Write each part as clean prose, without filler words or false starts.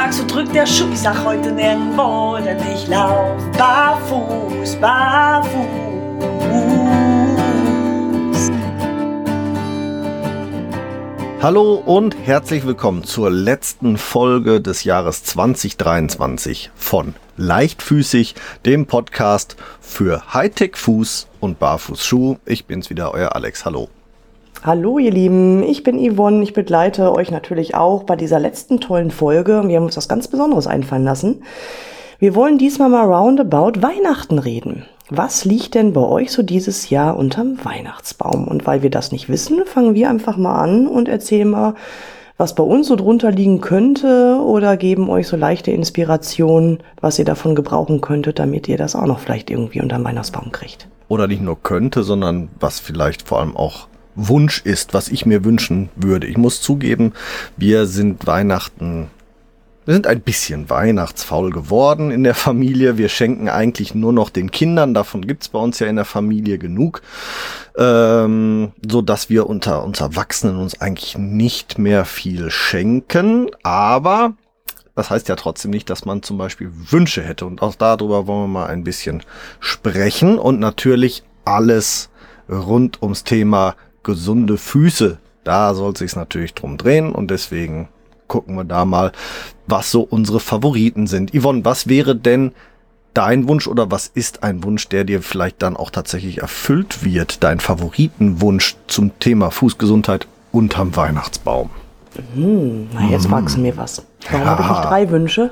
sag, so drückt der Schuh. Ich sag heute nirgendwo, denn ich lauf barfuß, barfuß. Hallo und herzlich willkommen zur letzten Folge des Jahres 2023 von Leichtfüßig, dem Podcast für Hightech-Fuß- und Barfußschuh. Ich bin's wieder, euer Alex. Hallo. Hallo ihr Lieben, ich bin Yvonne. Ich begleite euch natürlich auch bei dieser letzten tollen Folge. Wir haben uns was ganz Besonderes einfallen lassen. Wir wollen diesmal mal roundabout Weihnachten reden. Was liegt denn bei euch so dieses Jahr unterm Weihnachtsbaum? Und weil wir das nicht wissen, fangen wir einfach mal an und erzählen mal, was bei uns so drunter liegen könnte oder geben euch so leichte Inspirationen, was ihr davon gebrauchen könntet, damit ihr das auch noch vielleicht irgendwie unterm Weihnachtsbaum kriegt. Oder nicht nur könnte, sondern was vielleicht vor allem auch Wunsch ist, was ich mir wünschen würde. Ich muss zugeben, wir sind ein bisschen weihnachtsfaul geworden in der Familie. Wir schenken eigentlich nur noch den Kindern. Davon gibt's bei uns ja in der Familie genug. So dass wir unter uns Erwachsenen uns eigentlich nicht mehr viel schenken. Aber das heißt ja trotzdem nicht, dass man zum Beispiel Wünsche hätte. Und auch darüber wollen wir mal ein bisschen sprechen. Und natürlich alles rund ums Thema gesunde Füße. Da soll es sich natürlich drum drehen. Und deswegen gucken wir da mal, was so unsere Favoriten sind. Yvonne, was wäre denn dein Wunsch oder was ist ein Wunsch, der dir vielleicht dann auch tatsächlich erfüllt wird? Dein Favoritenwunsch zum Thema Fußgesundheit unterm Weihnachtsbaum? Na, jetzt magst du mir was. Warum habe ich nicht 3 Wünsche?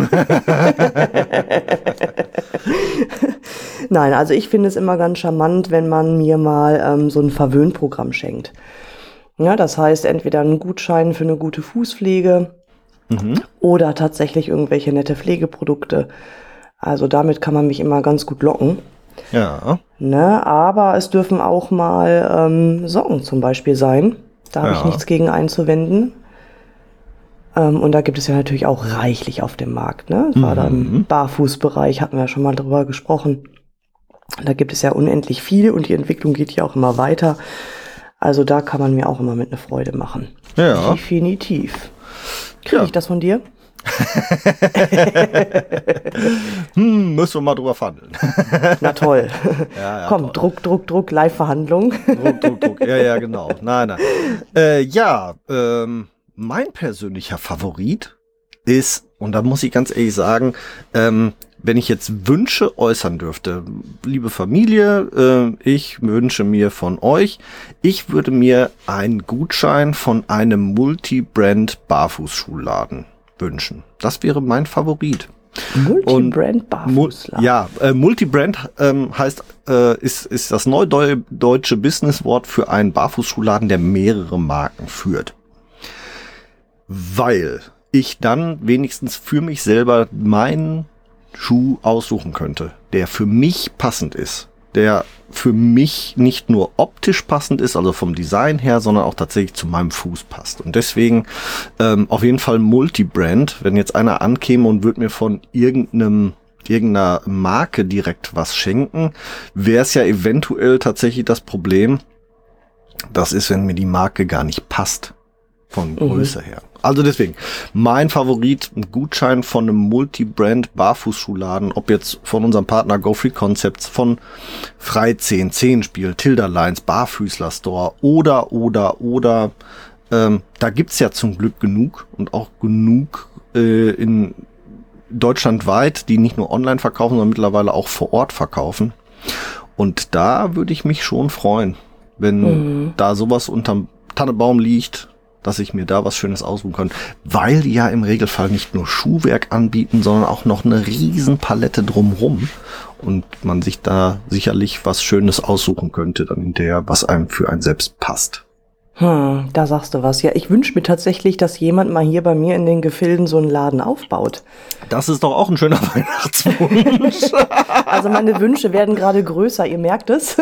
Nein, also ich finde es immer ganz charmant, wenn man mir mal so ein Verwöhnprogramm schenkt. Ja, das heißt entweder einen Gutschein für eine gute Fußpflege oder tatsächlich irgendwelche nette Pflegeprodukte. Also damit kann man mich immer ganz gut locken. Ja. Ne, aber es dürfen auch mal Socken zum Beispiel sein. Da habe ich nichts gegen einzuwenden. Und da gibt es ja natürlich auch reichlich auf dem Markt. Ne? Gerade im Barfußbereich hatten wir ja schon mal drüber gesprochen. Da gibt es ja unendlich viel und die Entwicklung geht ja auch immer weiter. Also da kann man mir auch immer mit eine Freude machen. Ja. Definitiv. Kriege ich das von dir? Müssen wir mal drüber verhandeln. Na toll. Ja, komm, toll. Druck, Live-Verhandlung. Druck. Ja, genau. Nein. Mein persönlicher Favorit ist, und da muss ich ganz ehrlich sagen, wenn ich jetzt Wünsche äußern dürfte, liebe Familie, ich wünsche mir von euch, ich würde mir einen Gutschein von einem Multi-Brand Barfußschuhladen wünschen. Das wäre mein Favorit. Multi-Brand Barfußladen. Multi-Brand ist das neudeutsche Businesswort für einen Barfußschuhladen, der mehrere Marken führt. Weil ich dann wenigstens für mich selber meinen Schuh aussuchen könnte, der für mich passend ist, der für mich nicht nur optisch passend ist, also vom Design her, sondern auch tatsächlich zu meinem Fuß passt. Und deswegen auf jeden Fall Multibrand. Wenn jetzt einer ankäme und würde mir von irgendeiner Marke direkt was schenken, wäre es ja eventuell tatsächlich das Problem, das ist, wenn mir die Marke gar nicht passt von Größe her. Also deswegen, mein Favorit, ein Gutschein von einem Multi-Brand Barfußschuhladen, ob jetzt von unserem Partner Go Free Concepts, von Freizehn, Zehenspiel, Tilda Lines, Barfüßler Store oder da gibt's ja zum Glück genug und auch genug in deutschlandweit, die nicht nur online verkaufen, sondern mittlerweile auch vor Ort verkaufen. Und da würde ich mich schon freuen, wenn da sowas unterm Tannenbaum liegt, dass ich mir da was Schönes aussuchen kann, weil die ja im Regelfall nicht nur Schuhwerk anbieten, sondern auch noch eine riesen Palette drumrum und man sich da sicherlich was Schönes aussuchen könnte, dann hinterher, was einem für einen selbst passt. Da sagst du was. Ja, ich wünsche mir tatsächlich, dass jemand mal hier bei mir in den Gefilden so einen Laden aufbaut. Das ist doch auch ein schöner Weihnachtswunsch. Also meine Wünsche werden gerade größer, ihr merkt es.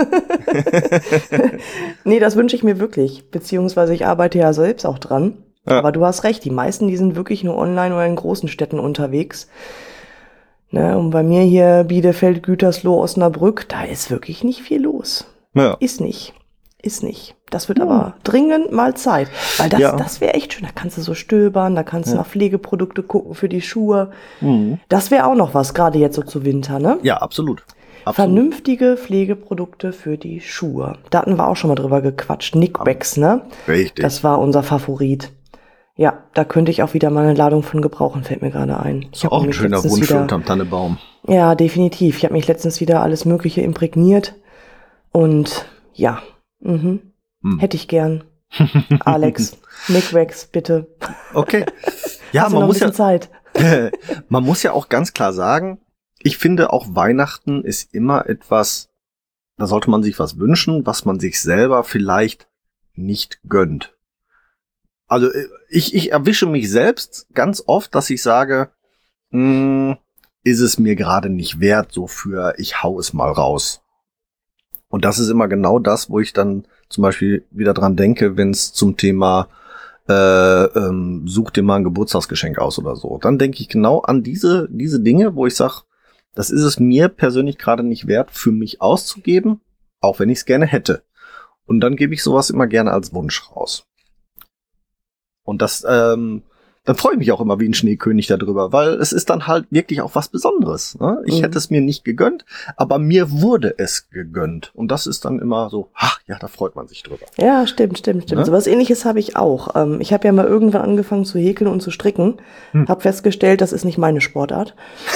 Nee, das wünsche ich mir wirklich. Beziehungsweise ich arbeite ja selbst auch dran. Ja. Aber du hast recht, die meisten, die sind wirklich nur online oder in großen Städten unterwegs. Ne, und bei mir hier Bielefeld, Gütersloh, Osnabrück, da ist wirklich nicht viel los. Ja. Ist nicht. ist nicht. Das wird aber dringend mal Zeit. Weil das, Ja. das wäre echt schön. Da kannst du so stöbern, da kannst du nach Pflegeprodukte gucken für die Schuhe. Mhm. Das wäre auch noch was, gerade jetzt so zu Winter, ne? Ja, absolut. Vernünftige Pflegeprodukte für die Schuhe. Da hatten wir auch schon mal drüber gequatscht. Nickwax, ne? Richtig. Das war unser Favorit. Ja, da könnte ich auch wieder mal eine Ladung von gebrauchen, fällt mir gerade ein. Ich hab Auch ein nämlich schöner letztens Wunsch für wieder, unterm Tannebaum. ja, definitiv. Ich habe mich letztens wieder alles Mögliche imprägniert. Und ja, hätte ich gern. Alex, Nickwax, bitte. Okay. Ja, Hast du noch man ein muss ja, bisschen Zeit? man muss ja auch ganz klar sagen, ich finde auch Weihnachten ist immer etwas, da sollte man sich was wünschen, was man sich selber vielleicht nicht gönnt. Also ich erwische mich selbst ganz oft, dass ich sage, ist es mir gerade nicht wert, so für ich hau es mal raus. Und das ist immer genau das, wo ich dann zum Beispiel wieder dran denke, wenn es zum Thema such dir mal ein Geburtstagsgeschenk aus oder so. Dann denke ich genau an diese Dinge, wo ich sage, das ist es mir persönlich gerade nicht wert, für mich auszugeben, auch wenn ich es gerne hätte. Und dann gebe ich sowas immer gerne als Wunsch raus. Und das, dann freue ich mich auch immer wie ein Schneekönig darüber, weil es ist dann halt wirklich auch was Besonderes. Ne? Ich hätte es mir nicht gegönnt, aber mir wurde es gegönnt. Und das ist dann immer so, ach ja, da freut man sich drüber. Ja, stimmt. Ne? So was Ähnliches habe ich auch. Ich habe ja mal irgendwann angefangen zu häkeln und zu stricken. Habe festgestellt, das ist nicht meine Sportart.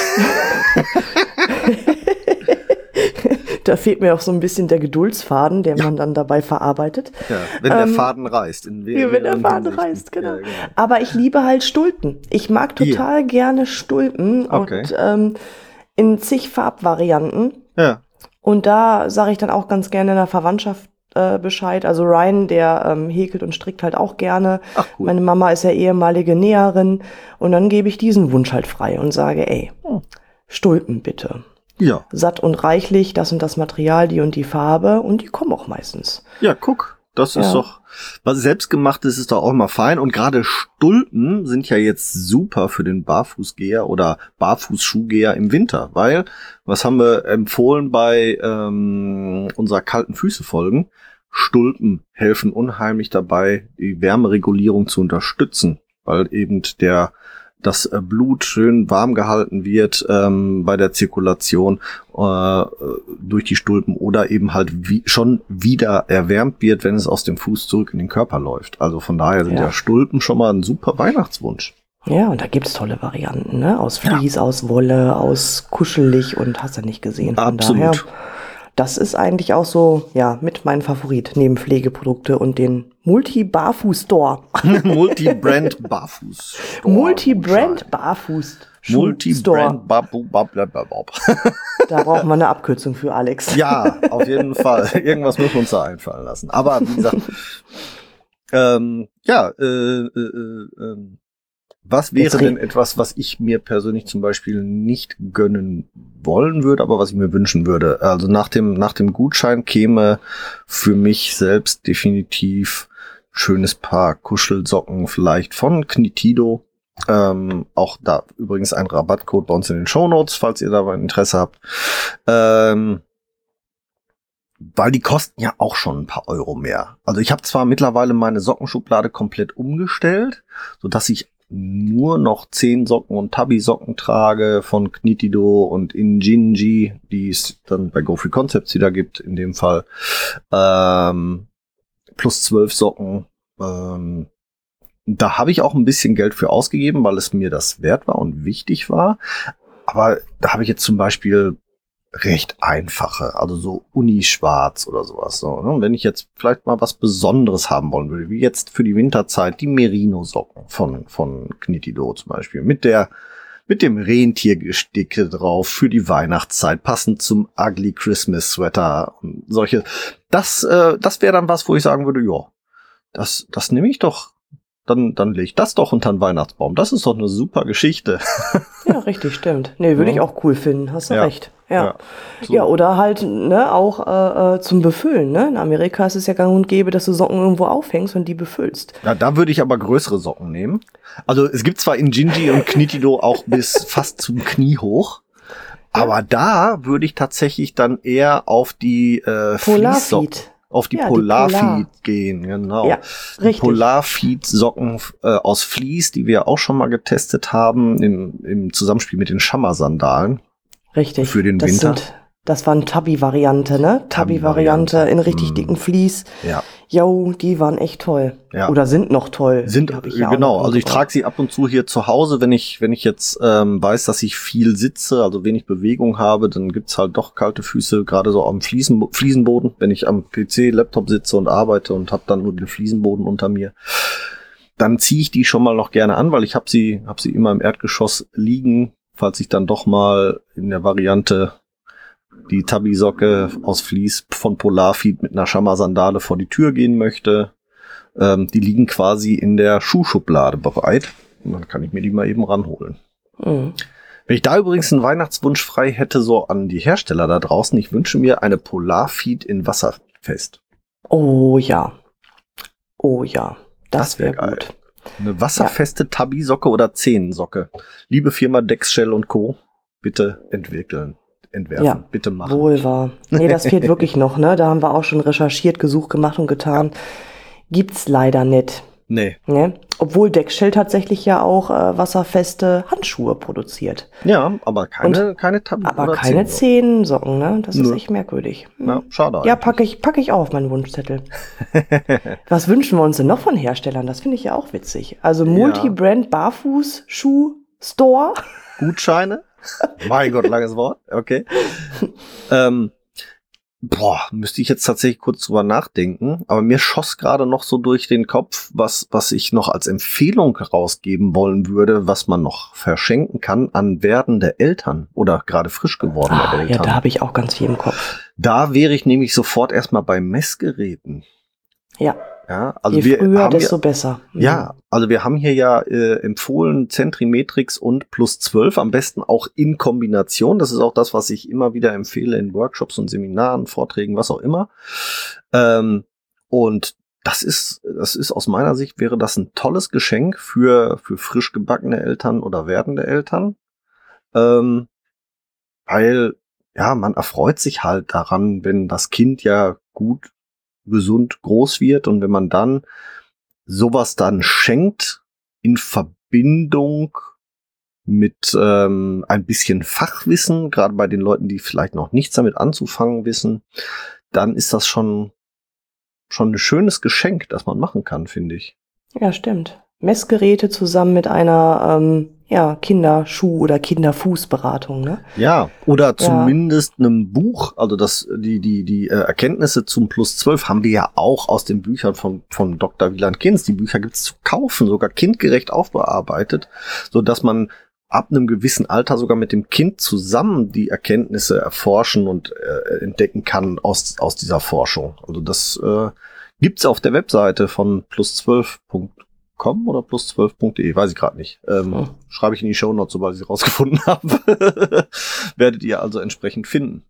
Da fehlt mir auch so ein bisschen der Geduldsfaden, den man dann dabei verarbeitet. Ja, wenn der Faden reißt. Wenn der Faden reißt, genau. Ja, genau. Aber ich liebe halt Stulpen. Ich mag total gerne Stulpen Okay. und in zig Farbvarianten. Ja. Und da sage ich dann auch ganz gerne in der Verwandtschaft Bescheid. Also Ryan, der häkelt und strickt halt auch gerne. Ach, cool. Meine Mama ist ja ehemalige Näherin. Und dann gebe ich diesen Wunsch halt frei und sage, ey, Stulpen bitte. Ja. Satt und reichlich, das und das Material, die und die Farbe. Und die kommen auch meistens. Ja, guck. Das ist doch, was selbstgemachtes ist doch auch immer fein. Und gerade Stulpen sind ja jetzt super für den Barfußgeher oder Barfußschuhgeher im Winter. Weil, was haben wir empfohlen bei unserer kalten Füße-Folgen? Stulpen helfen unheimlich dabei, die Wärmeregulierung zu unterstützen. Weil eben das Blut schön warm gehalten wird bei der Zirkulation durch die Stulpen oder eben halt schon wieder erwärmt wird, wenn es aus dem Fuß zurück in den Körper läuft. Also von daher sind ja Stulpen schon mal ein super Weihnachtswunsch. Ja, und da gibt's tolle Varianten, ne? Aus Vlies, aus Wolle, aus kuschelig und hast du nicht gesehen. Von Absolut. daher, das ist eigentlich auch so, ja, mit meinem Favorit neben Pflegeprodukte und den Multi-Barfuß-Store. Multi-Brand Barfuß. Multi-Brand Barfuß. Multi-Brand Barfuß. Da brauchen wir eine Abkürzung für Alex. Ja, auf jeden Fall. Irgendwas müssen wir uns da einfallen lassen. Aber wie gesagt, was wäre denn etwas, was ich mir persönlich zum Beispiel nicht gönnen wollen würde, aber was ich mir wünschen würde? Also nach dem Gutschein käme für mich selbst definitiv schönes Paar Kuschelsocken vielleicht von Knitido. Auch da übrigens ein Rabattcode bei uns in den Shownotes, falls ihr da Interesse habt. Weil die kosten ja auch schon ein paar Euro mehr. Also ich habe zwar mittlerweile meine Sockenschublade komplett umgestellt, sodass ich nur noch 10 Socken und Tabi-Socken trage von Knitido und Injinji, die es dann bei Go Free Concepts wieder gibt, in dem Fall. Plus 12 Socken. Da habe ich auch ein bisschen Geld für ausgegeben, weil es mir das wert war und wichtig war. Aber da habe ich jetzt zum Beispiel recht einfache, also so Unischwarz oder sowas. So, ne? Wenn ich jetzt vielleicht mal was Besonderes haben wollen würde, wie jetzt für die Winterzeit die Merino-Socken von Knitido zum Beispiel, mit dem Rentiergesticke drauf für die Weihnachtszeit, passend zum Ugly Christmas Sweater und solche. Das wäre dann was, wo ich sagen würde, ja, das nehme ich doch. Dann lege ich das doch unter den Weihnachtsbaum. Das ist doch eine super Geschichte. Ja, richtig, stimmt. Nee, würde ich auch cool finden. Hast du recht. Ja. So. Ja, oder halt, ne, auch zum Befüllen, ne? In Amerika ist es ja gang und gäbe, dass du Socken irgendwo aufhängst und die befüllst. Ja, da würde ich aber größere Socken nehmen. Also es gibt zwar Injinji und Knitido auch bis fast zum Knie hoch, aber da würde ich tatsächlich dann eher auf die Fließsocken. auf die Ja, die Polarfeed gehen, genau. Ja, Die richtig. Polarfeed-Socken aus Vlies, die wir auch schon mal getestet haben, im Zusammenspiel mit den Schammer-Sandalen. Richtig. Für den Winter. Das war eine Tabby-Variante, ne? Tabby-Variante in richtig dicken Vlies. Ja. Jo, die waren echt toll. Ja. Oder sind noch toll. Sind, Die hab ich ja auch genau, noch also ich mitgebracht. trage sie ab und zu hier zu Hause, wenn ich jetzt weiß, dass ich viel sitze, also wenig Bewegung habe, dann gibt's halt doch kalte Füße, gerade so am Fliesenboden, wenn ich am PC, Laptop sitze und arbeite und habe dann nur den Fliesenboden unter mir. Dann ziehe ich die schon mal noch gerne an, weil ich hab sie immer im Erdgeschoss liegen, falls ich dann doch mal in der Variante die Tabby-Socke aus Vlies von Polarfeed mit einer Schammer-Sandale vor die Tür gehen möchte. Die liegen quasi in der Schuhschublade bereit. Und dann kann ich mir die mal eben ranholen. Mhm. Wenn ich da übrigens einen Weihnachtswunsch frei hätte, so an die Hersteller da draußen, ich wünsche mir eine Polarfeed in wasserfest. Oh ja. Oh ja. Das wär wäre gut. Eine wasserfeste Tabby-Socke oder Zehensocke. Liebe Firma Dexshell und Co., bitte entwerfen, Ja, bitte machen. Wohl wahr. Nee, das fehlt wirklich noch, ne? Da haben wir auch schon recherchiert, gesucht, gemacht und getan. Gibt's leider nicht. Nee. Ne? Obwohl Dexshell tatsächlich ja auch wasserfeste Handschuhe produziert. Ja, aber keine Tabby Aber oder keine Zehensocken. Zehensocken, ne? Das ist Nö. echt merkwürdig. Ja, schade Ja, eigentlich. pack ich auch auf meinen Wunschzettel. Was wünschen wir uns denn noch von Herstellern? Das finde ich ja auch witzig. Also Multi-Brand Barfuß-Schuh-Store. Gutscheine? Mein Gott, langes Wort. Okay. Müsste ich jetzt tatsächlich kurz drüber nachdenken. Aber mir schoss gerade noch so durch den Kopf, was ich noch als Empfehlung rausgeben wollen würde, was man noch verschenken kann an werdende Eltern oder gerade frisch gewordene Eltern. Ja, da habe ich auch ganz viel im Kopf. Da wäre ich nämlich sofort erstmal bei Messgeräten. Ja. Ja, also Je früher, haben desto besser. Ja, also wir haben hier ja empfohlen Zentrimetrix und +12, am besten auch in Kombination. Das ist auch das, was ich immer wieder empfehle in Workshops und Seminaren, Vorträgen, was auch immer. Und das ist aus meiner Sicht, wäre das ein tolles Geschenk für frisch gebackene Eltern oder werdende Eltern. Weil, ja, man erfreut sich halt daran, wenn das Kind ja gut, gesund groß wird und wenn man dann sowas dann schenkt in Verbindung mit ein bisschen Fachwissen, gerade bei den Leuten, die vielleicht noch nichts damit anzufangen wissen, dann ist das schon ein schönes Geschenk, das man machen kann, finde ich. Ja, stimmt. Messgeräte zusammen mit einer Kinderschuh- oder Kinderfußberatung, ne? Ja, oder zumindest einem Buch, also die Erkenntnisse zum +12 haben wir ja auch aus den Büchern von Dr. Wieland Kinz. Die Bücher gibt's zu kaufen, sogar kindgerecht aufbearbeitet, so dass man ab einem gewissen Alter sogar mit dem Kind zusammen die Erkenntnisse erforschen und entdecken kann aus dieser Forschung. Also das gibt's auf der Webseite von +12.com oder +12.de, weiß ich gerade nicht. Schreibe ich in die Shownotes, sobald ich sie rausgefunden habe. Werdet ihr also entsprechend finden.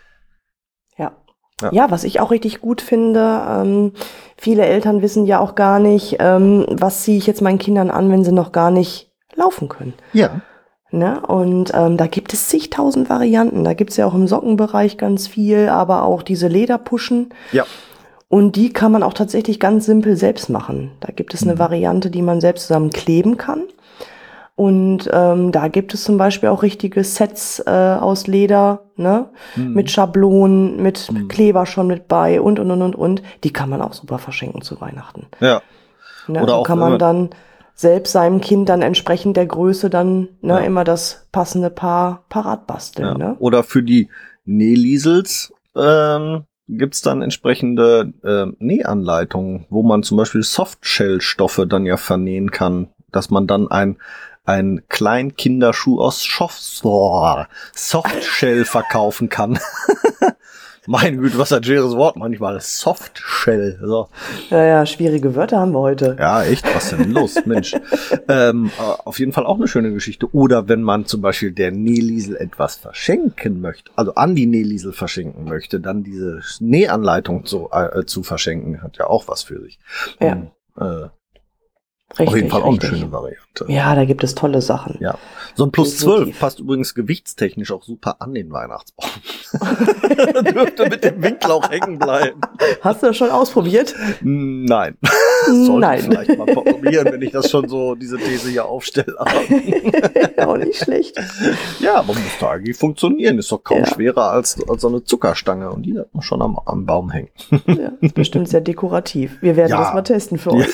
Ja, was ich auch richtig gut finde, viele Eltern wissen ja auch gar nicht, was ziehe ich jetzt meinen Kindern an, wenn sie noch gar nicht laufen können. Ja. Ne? Und da gibt es zigtausend Varianten. Da gibt es ja auch im Sockenbereich ganz viel, aber auch diese Lederpuschen. Ja. Und die kann man auch tatsächlich ganz simpel selbst machen. Da gibt es eine Variante, die man selbst zusammen kleben kann. Und da gibt es zum Beispiel auch richtige Sets aus Leder, ne? Mit Schablonen, mit Kleber schon mit bei und. Die kann man auch super verschenken zu Weihnachten. Ja. Ne? Oder So auch kann man dann selbst seinem Kind dann entsprechend der Größe dann immer das passende Paar parat basteln. Ja. Ne? Oder für die Nähliesels gibt's dann entsprechende Nähanleitungen, wo man zum Beispiel Softshell-Stoffe dann ja vernähen kann, dass man dann ein kleinen Kinderschuh aus Softshell verkaufen kann. Meine Güte, was ein schweres Wort manchmal. Softshell. So. Ja, schwierige Wörter haben wir heute. Ja, echt, was denn los, Mensch. Auf jeden Fall auch eine schöne Geschichte. Oder wenn man zum Beispiel der Nähliesel etwas verschenken möchte, also an die Nähliesel verschenken möchte, dann diese Nähanleitung zu verschenken, hat ja auch was für sich. Ja. Richtig, Auf jeden Fall auch eine richtig. schöne Variante. Ja, da gibt es tolle Sachen. Ja. So ein Plus Definitiv. 12 passt übrigens gewichtstechnisch auch super an den Weihnachtsbaum. Dürfte mit dem Winkel auch hängen bleiben. Hast du das schon ausprobiert? Nein. Sollte Nein. ich vielleicht mal probieren, wenn ich das schon so, diese These hier aufstelle. Auch nicht schlecht. Ja, aber müsste eigentlich funktionieren. Ist doch kaum Ja. schwerer als so eine Zuckerstange. Und die hat man schon am Baum hängen. Ja, ist bestimmt sehr dekorativ. Wir werden Ja. das mal testen für Ja. euch.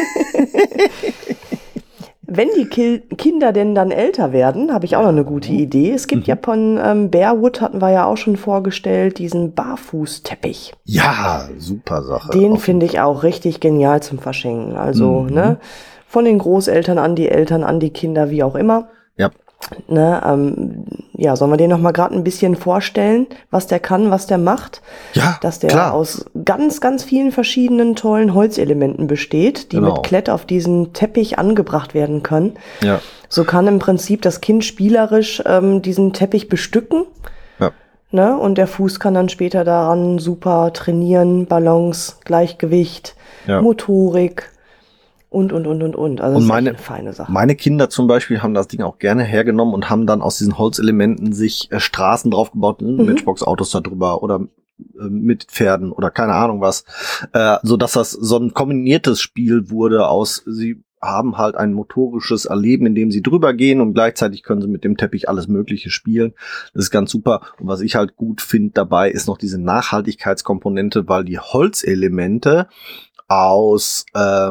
Wenn die Kinder denn dann älter werden, habe ich auch noch eine gute Idee. Es gibt ja von Bearwood, hatten wir ja auch schon vorgestellt, diesen Barfußteppich. Ja, super Sache. Den finde ich auch richtig genial zum Verschenken. Also, ne, von den Großeltern an die Eltern, an die Kinder, wie auch immer. Ja. Ne, ja, sollen wir den noch mal gerade ein bisschen vorstellen, was der kann, was der macht? Ja, Dass der klar. aus ganz, ganz vielen verschiedenen tollen Holzelementen besteht, die Genau. mit Klett auf diesen Teppich angebracht werden können. Ja. So kann im Prinzip das Kind spielerisch diesen Teppich bestücken. Ja. Ne? Und der Fuß kann dann später daran super trainieren, Balance, Gleichgewicht, Ja. Motorik und. Also das Und ist echt meine- eine feine Sache. Meine Kinder zum Beispiel haben das Ding auch gerne hergenommen und haben dann aus diesen Holzelementen sich Straßen draufgebaut, Matchbox-Autos da drüber oder mit Pferden oder keine Ahnung was, so dass das so ein kombiniertes Spiel wurde aus, sie haben halt ein motorisches Erleben, in dem sie drüber gehen und gleichzeitig können sie mit dem Teppich alles Mögliche spielen. Das ist ganz super. Und was ich halt gut finde dabei, ist noch diese Nachhaltigkeitskomponente, weil die Holzelemente aus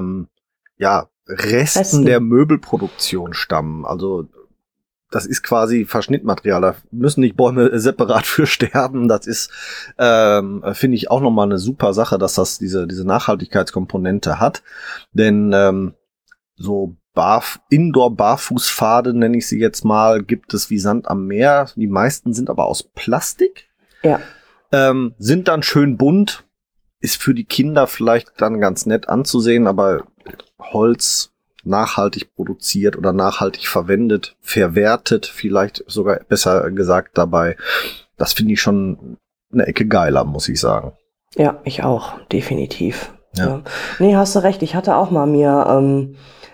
Resten Resten. der Möbelproduktion stammen. Also das ist quasi Verschnittmaterial. Da müssen nicht Bäume separat für sterben. Das ist, finde ich, auch nochmal eine super Sache, dass das diese Nachhaltigkeitskomponente hat. Denn so Indoor-Barfußpfade, nenne ich sie jetzt mal, gibt es wie Sand am Meer. Die meisten sind aber aus Plastik. Ja. Sind dann schön bunt. Ist für die Kinder vielleicht dann ganz nett anzusehen, aber Holz nachhaltig produziert oder nachhaltig verwendet, verwertet, vielleicht sogar besser gesagt dabei. Das finde ich schon eine Ecke geiler, muss ich sagen. Ja, ich auch, definitiv. Ja. Ja. Nee, hast du recht. Ich hatte auch mal mir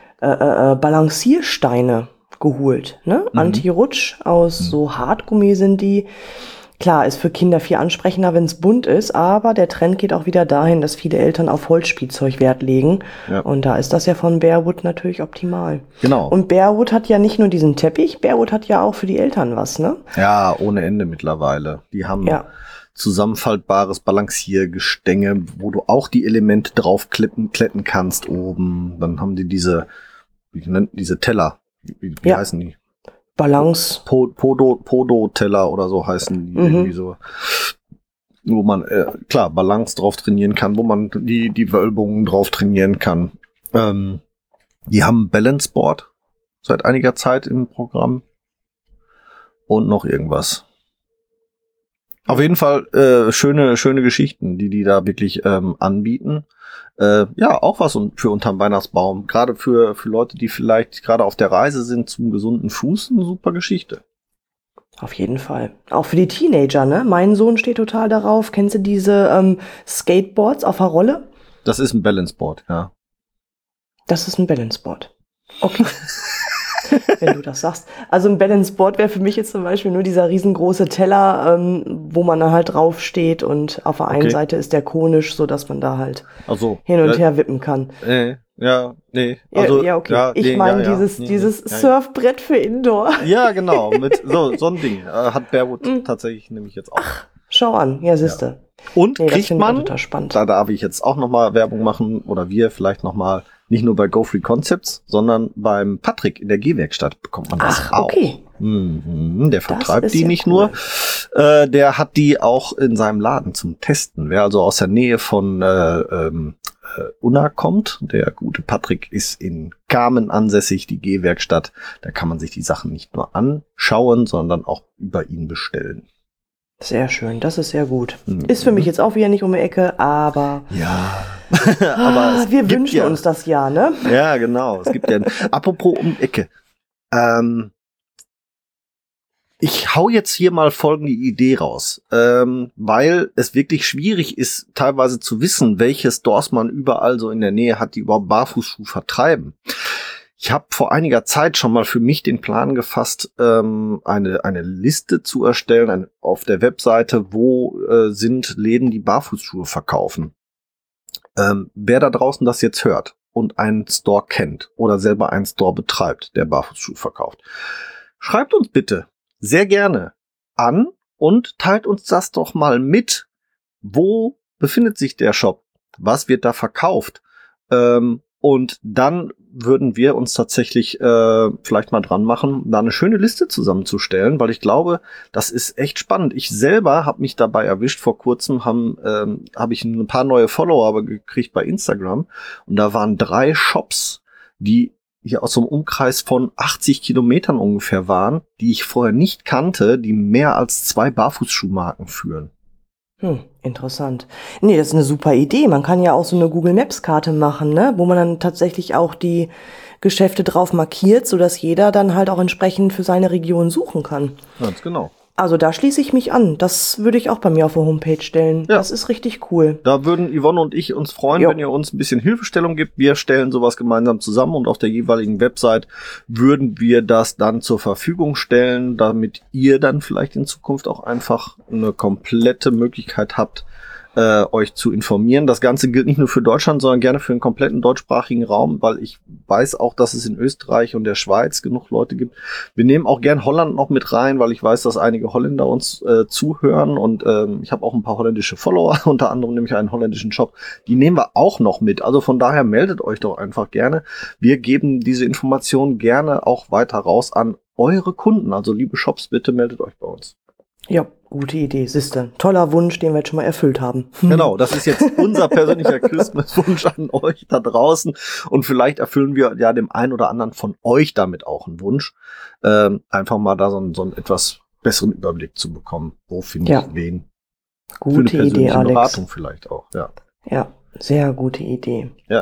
Balanciersteine geholt. Ne? Anti-Rutsch aus so Hartgummi sind die. Klar, ist für Kinder viel ansprechender, wenn es bunt ist, aber der Trend geht auch wieder dahin, dass viele Eltern auf Holzspielzeug Wert legen. Ja. Und da ist das ja von Bearwood natürlich optimal. Genau. Und Bearwood hat ja nicht nur diesen Teppich, Bearwood hat ja auch für die Eltern was, ne? Ja, ohne Ende mittlerweile. Die haben Ja. zusammenfaltbares Balanciergestänge, wo du auch die Elemente draufkletten kannst oben. Dann haben die diese Teller. Wie Ja. heißen die? Balance. Podo-Teller oder so heißen die irgendwie so. Wo man, klar, Balance drauf trainieren kann, wo man die Wölbungen drauf trainieren kann. Die haben Balance Board seit einiger Zeit im Programm. Und noch irgendwas. Auf jeden Fall schöne Geschichten, die da wirklich anbieten. Ja, auch was für unterm Weihnachtsbaum. Gerade für Leute, die vielleicht gerade auf der Reise sind zum gesunden Fuß, eine super Geschichte. Auf jeden Fall. Auch für die Teenager, ne? Mein Sohn steht total darauf. Kennst du diese Skateboards auf der Rolle? Das ist ein Balance Board, ja. Das ist ein Balanceboard. Okay. Wenn du das sagst. Also ein Balanceboard wäre für mich jetzt zum Beispiel nur dieser riesengroße Teller, wo man dann halt drauf steht und auf der einen Okay. Seite ist der konisch, so dass man da halt Also hin und her wippen kann. ja, nee. Ja, Also, ja, okay. ja, Ich nee, meine ja, dieses ja. Surfbrett für Indoor. Ja, genau. Mit so ein Ding hat Bearwood tatsächlich nämlich jetzt auch. Schau an, ja, siehste. Und Nee, das kriegt finde ich auch man, total spannend. da darf ich jetzt auch nochmal Werbung machen, oder wir vielleicht nochmal, nicht nur bei Go Free Concepts, sondern beim Patrick in der G-Werkstatt bekommt man das Ach, auch. okay. Der vertreibt ist die ja nicht cool. nur, der hat die auch in seinem Laden zum Testen. Wer also aus der Nähe von Unna kommt, der gute Patrick ist in Kamen ansässig, die G-Werkstatt, da kann man sich die Sachen nicht nur anschauen, sondern auch über ihn bestellen. Sehr schön, das ist sehr gut. Mhm. Ist für mich jetzt auch wieder nicht um die Ecke, aber Ja, aber es wir gibt wünschen ja, uns das ja, ne? Ja, genau. Es gibt ja, apropos um die Ecke. Ich hau jetzt hier mal folgende Idee raus, weil es wirklich schwierig ist, teilweise zu wissen, welche Stores man überall so in der Nähe hat, die überhaupt Barfußschuhe vertreiben. Ich habe vor einiger Zeit schon mal für mich den Plan gefasst, eine Liste zu erstellen auf der Webseite, wo sind Läden, die Barfußschuhe verkaufen. Wer da draußen das jetzt hört und einen Store kennt oder selber einen Store betreibt, der Barfußschuhe verkauft, schreibt uns bitte sehr gerne an und teilt uns das doch mal mit. Wo befindet sich der Shop? Was wird da verkauft? Und dann würden wir uns tatsächlich vielleicht mal dran machen, da eine schöne Liste zusammenzustellen, weil ich glaube, das ist echt spannend. Ich selber habe mich dabei erwischt. Vor kurzem habe ich ein paar neue Follower gekriegt bei Instagram und da waren 3 Shops, die hier aus so einem Umkreis von 80 Kilometern ungefähr waren, die ich vorher nicht kannte, die mehr als 2 Barfußschuhmarken führen. Interessant. Nee, das ist eine super Idee. Man kann ja auch so eine Google Maps Karte machen, ne, wo man dann tatsächlich auch die Geschäfte drauf markiert, sodass jeder dann halt auch entsprechend für seine Region suchen kann. Ganz genau. Also da schließe ich mich an. Das würde ich auch bei mir auf der Homepage stellen. Ja. Das ist richtig cool. Da würden Yvonne und ich uns freuen, wenn ihr uns ein bisschen Hilfestellung gibt. Wir stellen sowas gemeinsam zusammen und auf der jeweiligen Website würden wir das dann zur Verfügung stellen, damit ihr dann vielleicht in Zukunft auch einfach eine komplette Möglichkeit habt, euch zu informieren. Das Ganze gilt nicht nur für Deutschland, sondern gerne für den kompletten deutschsprachigen Raum, weil ich weiß auch, dass es in Österreich und der Schweiz genug Leute gibt. Wir nehmen auch gern Holland noch mit rein, weil ich weiß, dass einige Holländer uns zuhören und ich habe auch ein paar holländische Follower, unter anderem nämlich einen holländischen Shop. Die nehmen wir auch noch mit. Also von daher meldet euch doch einfach gerne. Wir geben diese Informationen gerne auch weiter raus an eure Kunden. Also liebe Shops, bitte meldet euch bei uns. Ja, gute Idee, siehste. Toller Wunsch, den wir jetzt schon mal erfüllt haben. Genau, das ist jetzt unser persönlicher Christmas-Wunsch an euch da draußen. Und vielleicht erfüllen wir ja dem einen oder anderen von euch damit auch einen Wunsch. Einfach mal da so einen etwas besseren Überblick zu bekommen. Wo finde ich wen? Gute Idee, Alex. Beratung vielleicht auch, ja. Ja, sehr gute Idee. Ja.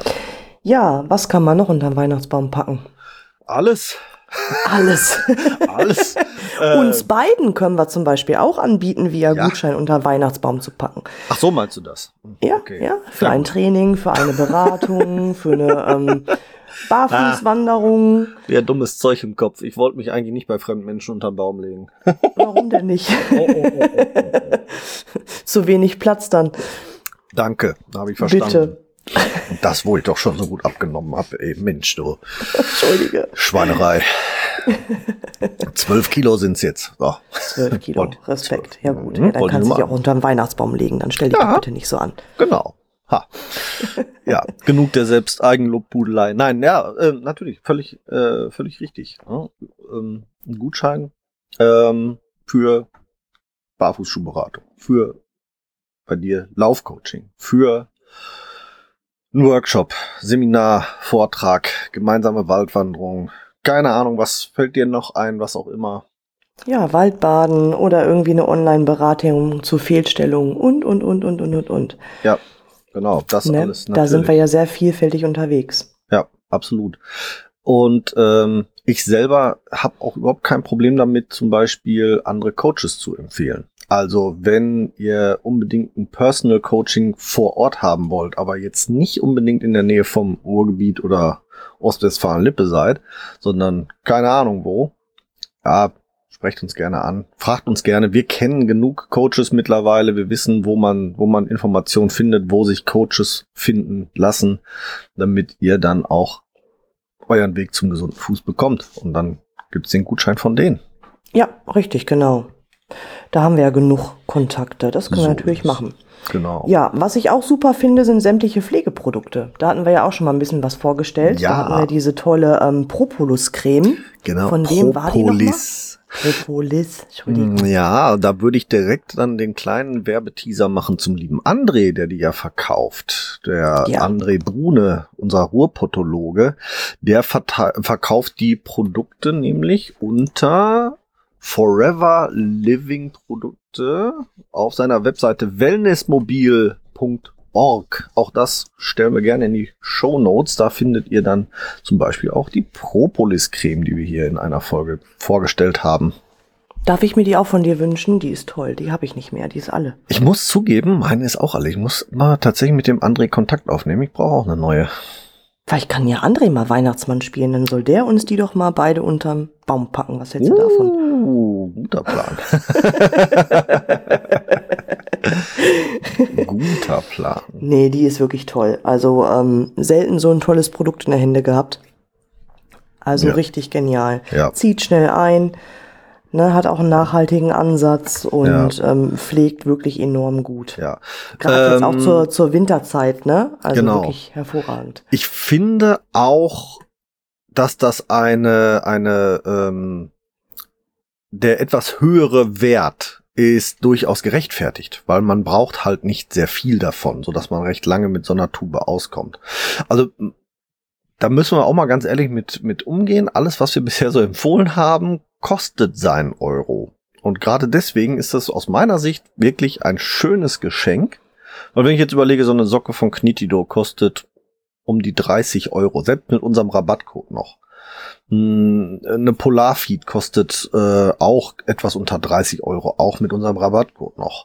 Ja, was kann man noch unter den Weihnachtsbaum packen? Alles. Alles. Alles. Uns beiden können wir zum Beispiel auch anbieten, via Gutschein unter Weihnachtsbaum zu packen. Ach so, meinst du das? Ja, okay. Ja, für ein Training, für eine Beratung, für eine Barfußwanderung. Ja, dummes Zeug im Kopf. Ich wollte mich eigentlich nicht bei fremden Menschen unter den Baum legen. Warum denn nicht? Zu wenig Platz dann. Danke, da habe ich verstanden. Bitte. Das, wo ich doch schon so gut abgenommen habe, ey, Mensch, du. Entschuldige. Schweinerei. 12 Kilo sind's jetzt. So. 12 Kilo, Respekt. Ja gut, dann kannst du dich auch unter den Weihnachtsbaum legen, dann stell dich doch bitte nicht so an. Genau. Ha. Ja, genug der Selbst-Eigenlobbudelei. Nein, ja, natürlich, völlig richtig. Ja, ein Gutschein für Barfußschuhberatung, für bei dir Laufcoaching, für ein Workshop, Seminar, Vortrag, gemeinsame Waldwanderung, keine Ahnung, was fällt dir noch ein, was auch immer. Ja, Waldbaden oder irgendwie eine Online-Beratung zu Fehlstellungen und. Ja, genau, das alles natürlich. Da sind wir ja sehr vielfältig unterwegs. Ja, absolut. Und ich selber habe auch überhaupt kein Problem damit, zum Beispiel andere Coaches zu empfehlen. Also wenn ihr unbedingt ein Personal Coaching vor Ort haben wollt, aber jetzt nicht unbedingt in der Nähe vom Ruhrgebiet oder Ostwestfalen-Lippe seid, sondern keine Ahnung wo, ja, sprecht uns gerne an, fragt uns gerne. Wir kennen genug Coaches mittlerweile, wir wissen, wo man Informationen findet, wo sich Coaches finden lassen, damit ihr dann auch euren Weg zum gesunden Fuß bekommt. Und dann gibt's den Gutschein von denen. Ja, richtig, genau. Da haben wir ja genug Kontakte. Das können wir natürlich machen. Genau. Ja, was ich auch super finde, sind sämtliche Pflegeprodukte. Da hatten wir ja auch schon mal ein bisschen was vorgestellt. Ja. Da hatten wir diese tolle Propolis-Creme. Genau. Von wem war die nochmal? Propolis. Entschuldigung. Ja, da würde ich direkt dann den kleinen Werbeteaser machen zum lieben André, der die ja verkauft. Der André Brune, unser Ruhrpottologe, der verkauft die Produkte nämlich unter Forever Living Produkte auf seiner Webseite wellnessmobil.org. Auch das stellen wir gerne in die Shownotes. Da findet ihr dann zum Beispiel auch die Propolis-Creme, die wir hier in einer Folge vorgestellt haben. Darf ich mir die auch von dir wünschen? Die ist toll, die habe ich nicht mehr, die ist alle. Ich muss zugeben, meine ist auch alle. Ich muss mal tatsächlich mit dem André Kontakt aufnehmen. Ich brauche auch eine neue. Vielleicht kann ja André mal Weihnachtsmann spielen, dann soll der uns die doch mal beide unterm Baum packen. Was hältst du davon? Guter Plan. Guter Plan. Nee, die ist wirklich toll. Also selten so ein tolles Produkt in der Hände gehabt. Also richtig genial. Ja. Zieht schnell ein, ne, hat auch einen nachhaltigen Ansatz und pflegt wirklich enorm gut. Ja. Gerade jetzt auch zur Winterzeit, ne? Also wirklich hervorragend. Ich finde auch, dass das der etwas höhere Wert ist durchaus gerechtfertigt, weil man braucht halt nicht sehr viel davon, sodass man recht lange mit so einer Tube auskommt. Also da müssen wir auch mal ganz ehrlich mit umgehen. Alles, was wir bisher so empfohlen haben, kostet seinen Euro. Und gerade deswegen ist das aus meiner Sicht wirklich ein schönes Geschenk. Weil wenn ich jetzt überlege, so eine Socke von Knitido kostet um die 30 Euro, selbst mit unserem Rabattcode noch. Eine Polarfeed kostet auch etwas unter 30 Euro, auch mit unserem Rabattcode noch.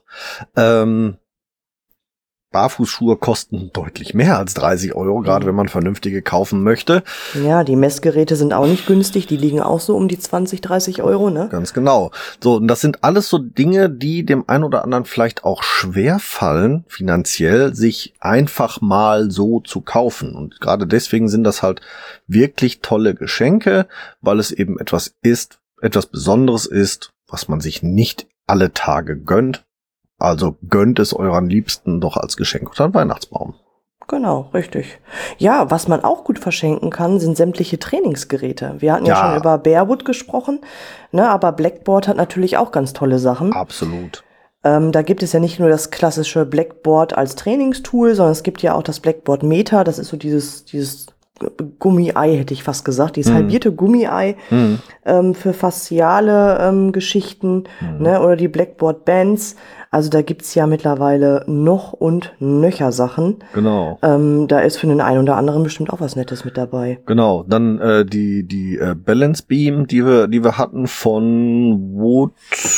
Barfußschuhe kosten deutlich mehr als 30 Euro, gerade wenn man vernünftige kaufen möchte. Ja, die Messgeräte sind auch nicht günstig, die liegen auch so um die 20, 30 Euro, ne? Ganz genau. So, und das sind alles so Dinge, die dem einen oder anderen vielleicht auch schwer fallen, finanziell, sich einfach mal so zu kaufen. Und gerade deswegen sind das halt wirklich tolle Geschenke, weil es eben etwas Besonderes ist, was man sich nicht alle Tage gönnt. Also gönnt es euren Liebsten doch als Geschenk unter den Weihnachtsbaum. Genau, richtig. Ja, was man auch gut verschenken kann, sind sämtliche Trainingsgeräte. Wir hatten ja schon über Bearwood gesprochen, ne, aber Blackboard hat natürlich auch ganz tolle Sachen. Absolut. Da gibt es ja nicht nur das klassische Blackboard als Trainingstool, sondern es gibt ja auch das Blackboard Meta. Das ist so dieses Gummi-Ei, hätte ich fast gesagt, dieses halbierte Gummi-Ei für fasziale Geschichten, ne, oder die Blackboard Bands. Also da gibt's ja mittlerweile noch und nöcher Sachen. Genau. Da ist für den einen oder anderen bestimmt auch was Nettes mit dabei. Genau, dann die Balance Beam, die wir hatten von Wood.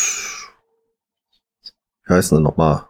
Wie heißen sie nochmal?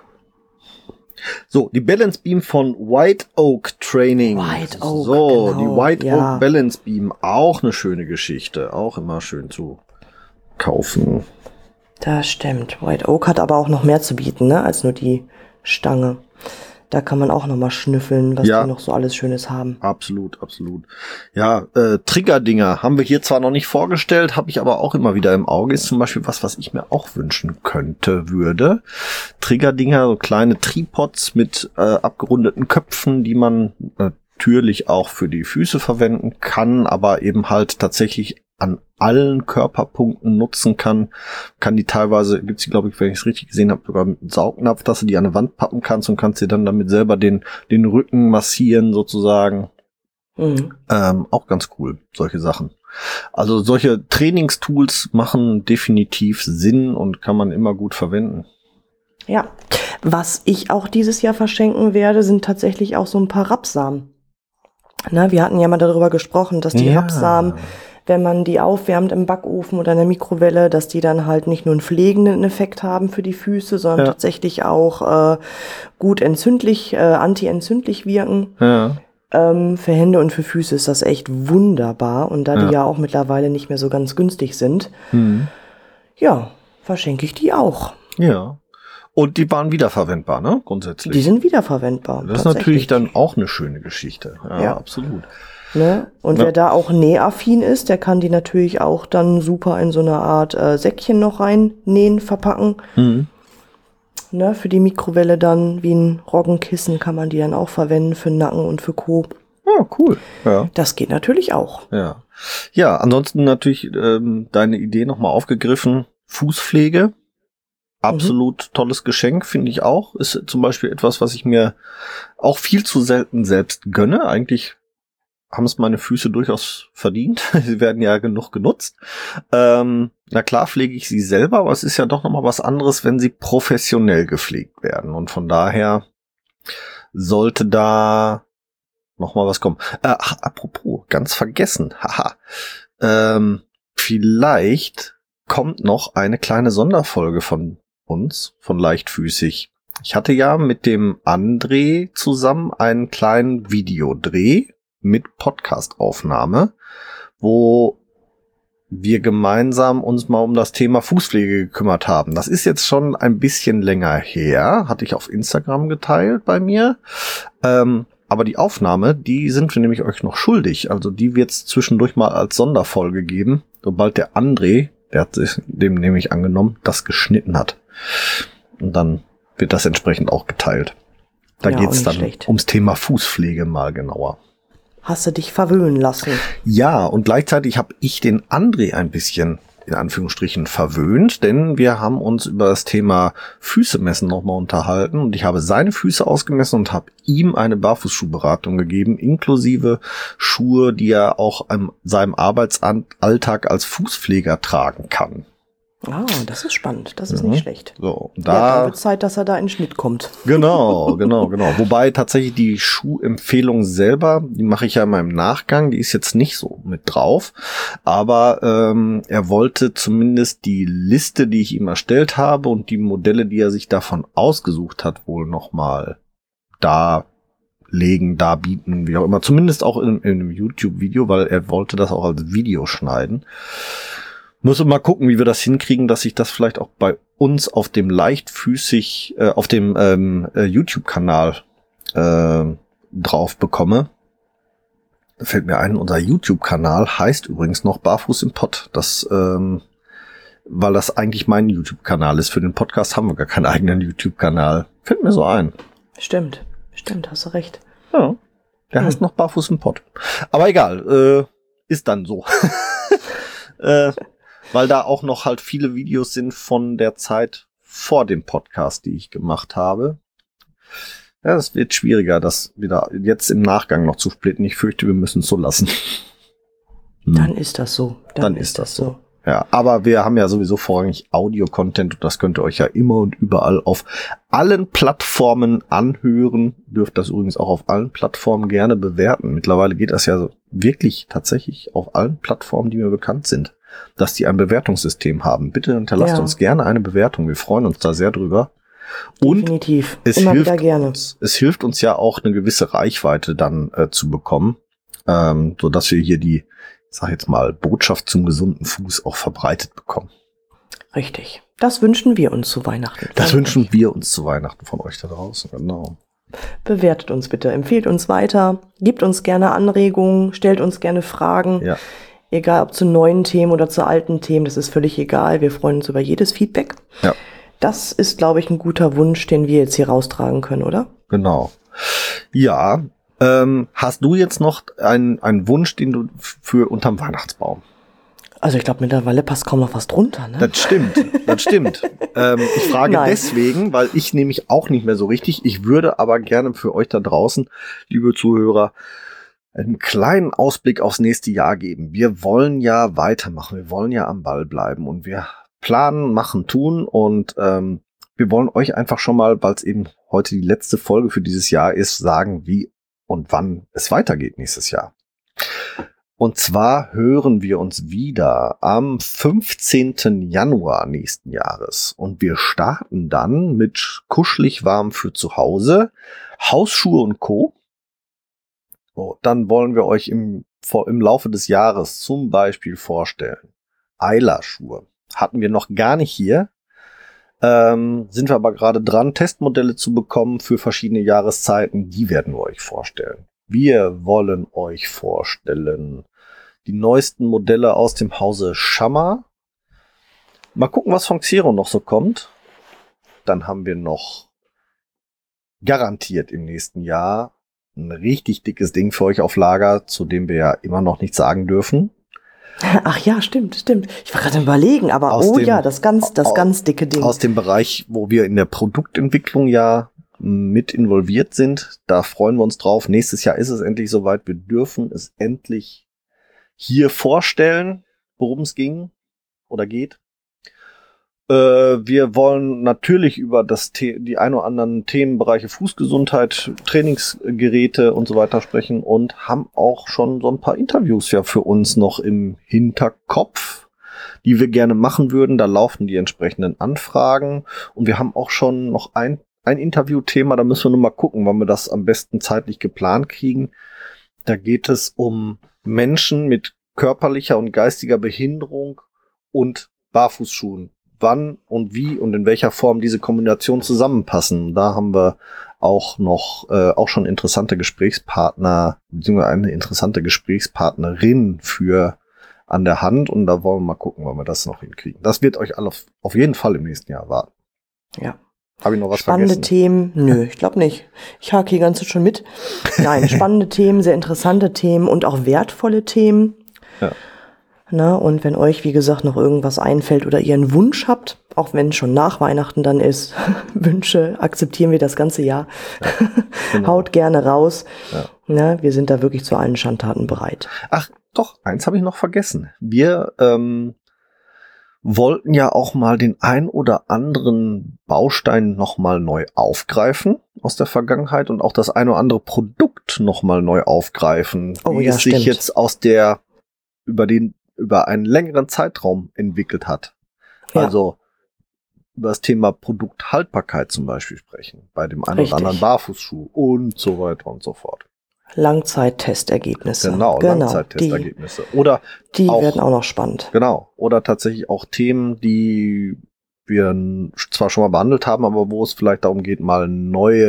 So, die Balance Beam von White Oak Training. White Oak, so, genau, die White Oak Balance Beam, auch eine schöne Geschichte. Auch immer schön zu kaufen. Das stimmt. White Oak hat aber auch noch mehr zu bieten, ne, als nur die Stange. Da kann man auch noch mal schnüffeln, was die noch so alles Schönes haben. Absolut, absolut. Ja, Trigger-Dinger haben wir hier zwar noch nicht vorgestellt, habe ich aber auch immer wieder im Auge. Ist zum Beispiel was ich mir auch wünschen würde. Trigger-Dinger, so kleine Tripods mit abgerundeten Köpfen, die man natürlich auch für die Füße verwenden kann, aber eben halt tatsächlich an allen Körperpunkten nutzen kann die teilweise, gibt's die, glaube ich, wenn ich es richtig gesehen habe, sogar mit einem Saugnapf, dass du die an eine Wand pappen kannst und kannst dir dann damit selber den Rücken massieren sozusagen. Auch ganz cool, solche Sachen. Also solche Trainingstools machen definitiv Sinn und kann man immer gut verwenden. Ja, was ich auch dieses Jahr verschenken werde, sind tatsächlich auch so ein paar Rapssamen. Na, wir hatten ja mal darüber gesprochen, dass die Rapssamen, wenn man die aufwärmt im Backofen oder in der Mikrowelle, dass die dann halt nicht nur einen pflegenden Effekt haben für die Füße, sondern tatsächlich auch gut entzündlich, anti-entzündlich wirken. Ja. Für Hände und für Füße ist das echt wunderbar. Und da die ja auch mittlerweile nicht mehr so ganz günstig sind, verschenke ich die auch. Ja. Und die waren wiederverwendbar, ne? Grundsätzlich. Die sind wiederverwendbar. Das ist natürlich dann auch eine schöne Geschichte. Ja. Absolut. Ne? Und wer da auch nähaffin ist, der kann die natürlich auch dann super in so eine Art Säckchen noch reinnähen, verpacken. Ne? Für die Mikrowelle dann, wie ein Roggenkissen, kann man die dann auch verwenden für Nacken und für Co. Ja, cool. Ja. Das geht natürlich auch. Ja, ansonsten natürlich deine Idee nochmal aufgegriffen. Fußpflege. Absolut tolles Geschenk, finde ich auch. Ist zum Beispiel etwas, was ich mir auch viel zu selten selbst gönne. Eigentlich haben es meine Füße durchaus verdient. Sie werden ja genug genutzt. Na klar pflege ich sie selber, aber es ist ja doch nochmal was anderes, wenn sie professionell gepflegt werden. Und von daher sollte da nochmal was kommen. Apropos, ganz vergessen. Vielleicht kommt noch eine kleine Sonderfolge von uns, von Leichtfüßig. Ich hatte ja mit dem André zusammen einen kleinen Videodreh mit Podcastaufnahme, wo wir gemeinsam uns mal um das Thema Fußpflege gekümmert haben. Das ist jetzt schon ein bisschen länger her, hatte ich auf Instagram geteilt bei mir. Aber die Aufnahme, die sind wir nämlich euch noch schuldig. Also die wird es zwischendurch mal als Sonderfolge geben, sobald der André, der hat sich dem nämlich angenommen, das geschnitten hat. Und dann wird das entsprechend auch geteilt. Da geht es dann ums Thema Fußpflege mal genauer. Hast du dich verwöhnen lassen? Ja, und gleichzeitig habe ich den André ein bisschen, in Anführungsstrichen, verwöhnt, denn wir haben uns über das Thema Füße messen nochmal unterhalten und ich habe seine Füße ausgemessen und habe ihm eine Barfußschuhberatung gegeben, inklusive Schuhe, die er auch in seinem Arbeitsalltag als Fußpfleger tragen kann. Ah, das ist spannend. Das ist nicht schlecht. So, dann wird Zeit, dass er da in den Schnitt kommt. Genau. Wobei tatsächlich die Schuhempfehlung selber, die mache ich ja immer im Nachgang, die ist jetzt nicht so mit drauf. Aber er wollte zumindest die Liste, die ich ihm erstellt habe und die Modelle, die er sich davon ausgesucht hat, wohl nochmal darbieten, wie auch immer. Zumindest auch in einem YouTube-Video, weil er wollte das auch als Video schneiden. Muss mal gucken, wie wir das hinkriegen, dass ich das vielleicht auch bei uns auf dem Leichtfüßig, auf dem YouTube-Kanal drauf bekomme. Da fällt mir ein, unser YouTube-Kanal heißt übrigens noch Barfuß im Pott. Das, weil das eigentlich mein YouTube-Kanal ist. Für den Podcast haben wir gar keinen eigenen YouTube-Kanal. Fällt mir so ein. Stimmt, hast du recht. Ja, der heißt noch Barfuß im Pott. Aber egal, ist dann so. Weil da auch noch halt viele Videos sind von der Zeit vor dem Podcast, die ich gemacht habe. Ja, es wird schwieriger, das wieder jetzt im Nachgang noch zu splitten. Ich fürchte, wir müssen es so lassen. Dann ist das so. Dann ist das so. Ja, aber wir haben ja sowieso vorrangig Audio-Content und das könnt ihr euch ja immer und überall auf allen Plattformen anhören. Dürft das übrigens auch auf allen Plattformen gerne bewerten. Mittlerweile geht das ja so wirklich tatsächlich auf allen Plattformen, die mir bekannt sind, dass die ein Bewertungssystem haben. Bitte hinterlasst uns gerne eine Bewertung. Wir freuen uns da sehr drüber. Und definitiv. Es hilft uns ja auch, eine gewisse Reichweite dann zu bekommen, so dass wir hier die, ich sag jetzt mal, Botschaft zum gesunden Fuß auch verbreitet bekommen. Richtig. Das wünschen wir uns zu Weihnachten. Das wünschen wir uns zu Weihnachten von euch da draußen, genau. Bewertet uns bitte, empfehlt uns weiter, gebt uns gerne Anregungen, stellt uns gerne Fragen. Ja. Egal ob zu neuen Themen oder zu alten Themen, das ist völlig egal. Wir freuen uns über jedes Feedback. Ja. Das ist, glaube ich, ein guter Wunsch, den wir jetzt hier raustragen können, oder? Genau. Ja. Hast du jetzt noch einen Wunsch, den du für unterm Weihnachtsbaum? Also ich glaube, mittlerweile passt kaum noch was drunter, ne? Das stimmt. Ich frage deswegen, weil ich nämlich auch nicht mehr so richtig. Ich würde aber gerne für euch da draußen, liebe Zuhörer, einen kleinen Ausblick aufs nächste Jahr geben. Wir wollen ja weitermachen, wir wollen ja am Ball bleiben und wir planen, machen, tun und wir wollen euch einfach schon mal, weil es eben heute die letzte Folge für dieses Jahr ist, sagen, wie und wann es weitergeht nächstes Jahr. Und zwar hören wir uns wieder am 15. Januar nächsten Jahres und wir starten dann mit kuschelig warm für zu Hause, Hausschuhe und Co. So, dann wollen wir euch im Laufe des Jahres zum Beispiel vorstellen. Eila-Schuhe. Hatten wir noch gar nicht hier. Sind wir aber gerade dran, Testmodelle zu bekommen für verschiedene Jahreszeiten. Die werden wir euch vorstellen. Wir wollen euch vorstellen die neuesten Modelle aus dem Hause Schammer. Mal gucken, was von Xero noch so kommt. Dann haben wir noch garantiert im nächsten Jahr ein richtig dickes Ding für euch auf Lager, zu dem wir ja immer noch nichts sagen dürfen. Ach ja, stimmt. Ich war gerade überlegen, aber das ganz dicke Ding. Aus dem Bereich, wo wir in der Produktentwicklung ja mit involviert sind. Da freuen wir uns drauf. Nächstes Jahr ist es endlich soweit. Wir dürfen es endlich hier vorstellen, worum es ging oder geht. Wir wollen natürlich über die ein oder anderen Themenbereiche Fußgesundheit, Trainingsgeräte und so weiter sprechen und haben auch schon so ein paar Interviews ja für uns noch im Hinterkopf. die wir gerne machen würden. Da laufen die entsprechenden Anfragen. Und wir haben auch schon noch ein Interviewthema, da müssen wir nur mal gucken, wann wir das am besten zeitlich geplant kriegen. Da geht es um Menschen mit körperlicher und geistiger Behinderung und Barfußschuhen. Wann und wie und in welcher Form diese Kombination zusammenpassen. Da haben wir auch noch auch schon interessante Gesprächspartner, beziehungsweise eine interessante Gesprächspartnerin für an der Hand. Und da wollen wir mal gucken, wann wir das noch hinkriegen. Das wird euch alle auf jeden Fall im nächsten Jahr erwarten. Ja. Habe ich noch was spannende vergessen? Themen? Nö, ich glaube nicht. Ich hake hier ganz schon mit. Nein, spannende Themen, sehr interessante Themen und auch wertvolle Themen. Ja. Na, und wenn euch, wie gesagt, noch irgendwas einfällt oder ihr einen Wunsch habt, auch wenn schon nach Weihnachten dann ist, Wünsche akzeptieren wir das ganze Jahr. Ja, genau. Haut gerne raus. Ja. Na, wir sind da wirklich zu allen Schandtaten bereit. Ach, doch, eins habe ich noch vergessen. Wir wollten ja auch mal den ein oder anderen Baustein nochmal neu aufgreifen aus der Vergangenheit und auch das ein oder andere Produkt nochmal neu aufgreifen, wie es sich jetzt über einen längeren Zeitraum entwickelt hat. Ja. Also über das Thema Produkthaltbarkeit zum Beispiel sprechen, bei dem einen oder anderen Barfußschuh und so weiter und so fort. Langzeittestergebnisse. Genau, Langzeittestergebnisse. Oder die werden auch noch spannend. Genau. Oder tatsächlich auch Themen, die wir zwar schon mal behandelt haben, aber wo es vielleicht darum geht, mal dass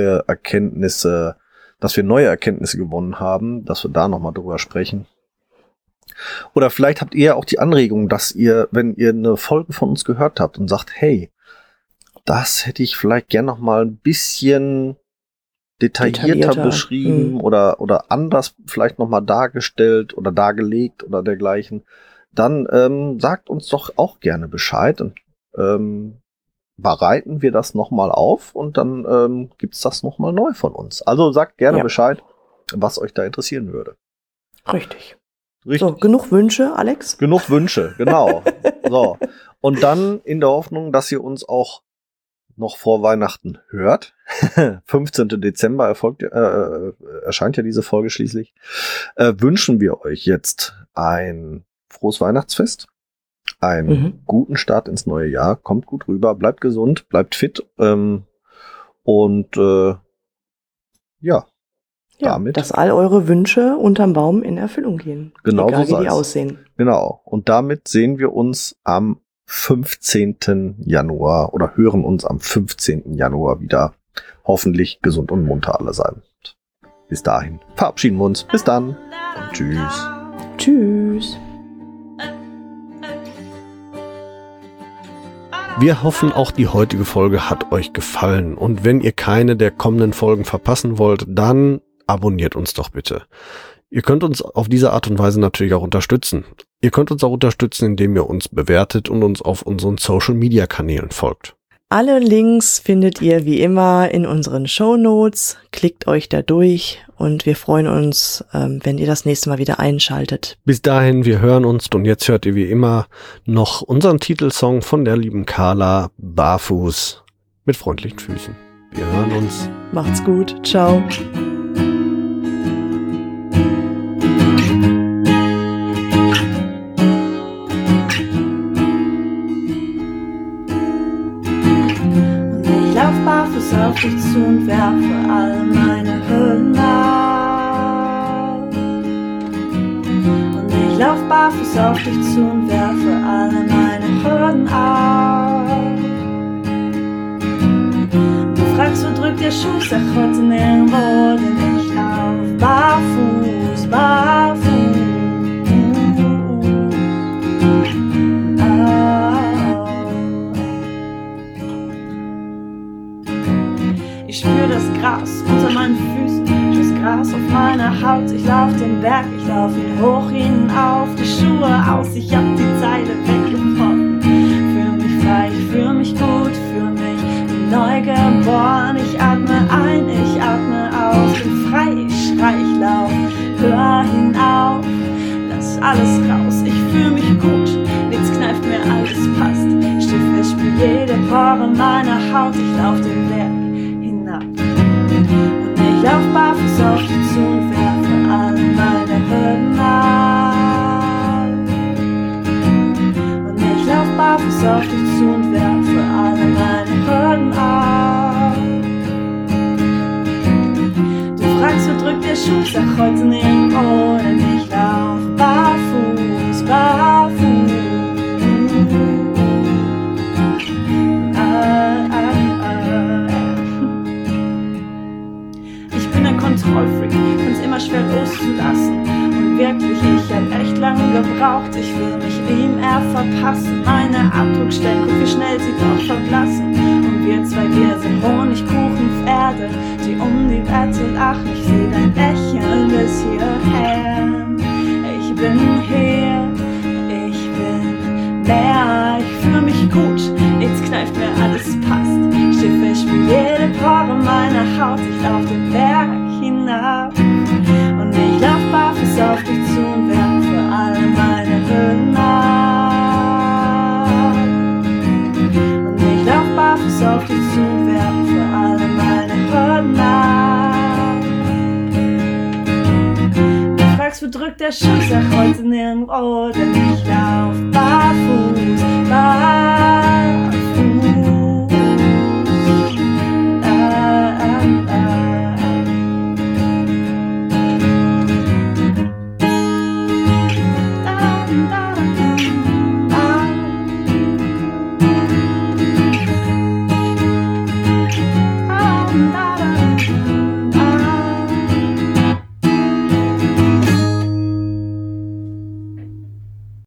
wir neue Erkenntnisse gewonnen haben, dass wir da nochmal drüber sprechen. Oder vielleicht habt ihr auch die Anregung, dass ihr, wenn ihr eine Folge von uns gehört habt und sagt, hey, das hätte ich vielleicht gern noch mal ein bisschen detaillierter beschrieben oder anders vielleicht noch mal dargestellt oder dargelegt oder dergleichen, dann sagt uns doch auch gerne Bescheid und bereiten wir das noch mal auf und dann gibt's das noch mal neu von uns. Also sagt gerne Bescheid, was euch da interessieren würde. Richtig. So, genug Wünsche, Alex? Genug Wünsche, genau. So. Und dann in der Hoffnung, dass ihr uns auch noch vor Weihnachten hört. 15. Dezember erscheint ja diese Folge schließlich. Wünschen wir euch jetzt ein frohes Weihnachtsfest, einen guten Start ins neue Jahr. Kommt gut rüber, bleibt gesund, bleibt fit damit. Dass all eure Wünsche unterm Baum in Erfüllung gehen. Genau egal, so wie die aussehen. Genau. Und damit sehen wir uns am 15. Januar oder hören uns am 15. Januar wieder. Hoffentlich gesund und munter alle sein. Bis dahin verabschieden wir uns. Bis dann. Und tschüss. Tschüss. Wir hoffen, auch die heutige Folge hat euch gefallen. Und wenn ihr keine der kommenden Folgen verpassen wollt, dann abonniert uns doch bitte. Ihr könnt uns auf diese Art und Weise natürlich auch unterstützen. Ihr könnt uns auch unterstützen, indem ihr uns bewertet und uns auf unseren Social-Media-Kanälen folgt. Alle Links findet ihr wie immer in unseren Shownotes. Klickt euch da durch und wir freuen uns, wenn ihr das nächste Mal wieder einschaltet. Bis dahin, wir hören uns und jetzt hört ihr wie immer noch unseren Titelsong von der lieben Carla, Barfuß mit freundlichen Füßen. Wir hören uns. Macht's gut. Ciao. Barfuß auf dich zu und werfe all meine Hürden ab. Und ich lauf barfuß auf dich zu und werfe alle meine Hürden ab. Du fragst, wo drückt der Schuh, sag heute nirgendwo, denn ich lauf barfuß, barfuß. Ich spür das Gras unter meinen Füßen, das Gras auf meiner Haut. Ich lauf den Berg, ich lauf ihn hoch hinauf, die Schuhe aus, ich hab die Zeile weggebrochen. Fühl mich frei, ich fühl mich gut, fühl mich wie neu geboren. Ich atme ein, ich atme aus, bin frei, ich schrei, ich lauf, hör hinauf, lass alles raus. Ich fühl mich gut, nichts kneift mir, alles passt. Ich steh fest, spür jede Pore meiner Haut, ich lauf den Berg. Und ich lauf barfuß auf dich zu und werfe alle meine Hürden ab. barfuß auf dich zu und werfe alle meine Hürden ab. Du fragst, wo drückt der Schuh, sag heute nirgendwo, denn ich lauf barfuß, barfuß. Ich bin ein Kontrollfreak, find's immer schwer loszulassen. Und wirklich, ich hab echt lange gebraucht. Ich will mich ihm verpassen. Meine Abdruckstellen, guck wie schnell sie doch verblassen. Und wir zwei, wir sind Honigkuchenpferde, die um die Wette lachen. Ich seh dein Lächeln bis hierher. Ich bin hier, ich bin mehr. Ich fühl mich gut, jetzt kneift mir alles passt. Schiffe spiel jede Pore meiner Haut. Ich lauf den Berg hinab und ich lauf barfuß auf dich zu und werfe alle meine Hürden ab. Und ich lauf barfuß auf dich zu und werfe alle meine Hürden ab. Du fragst, wo drückt der Schuh, sag heute nirgendwo, denn ich lauf barfuß.